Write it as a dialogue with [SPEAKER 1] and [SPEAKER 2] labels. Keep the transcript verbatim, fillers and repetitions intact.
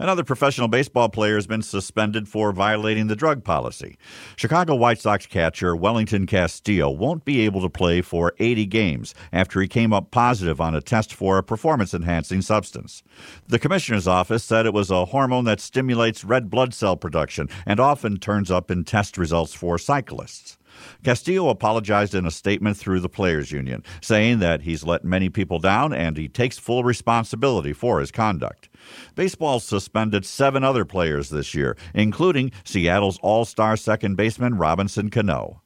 [SPEAKER 1] Another professional baseball player has been suspended for violating the drug policy. Chicago White Sox catcher Wellington Castillo won't be able to play for eighty games after he came up positive on a test for a performance-enhancing substance. The commissioner's office said it was a hormone that stimulates red blood cell production and often turns up in test results for cyclists. Castillo apologized in a statement through the Players Union, saying that he's let many people down and he takes full responsibility for his conduct. Baseball suspended seven other players this year, including Seattle's all-star second baseman Robinson Cano.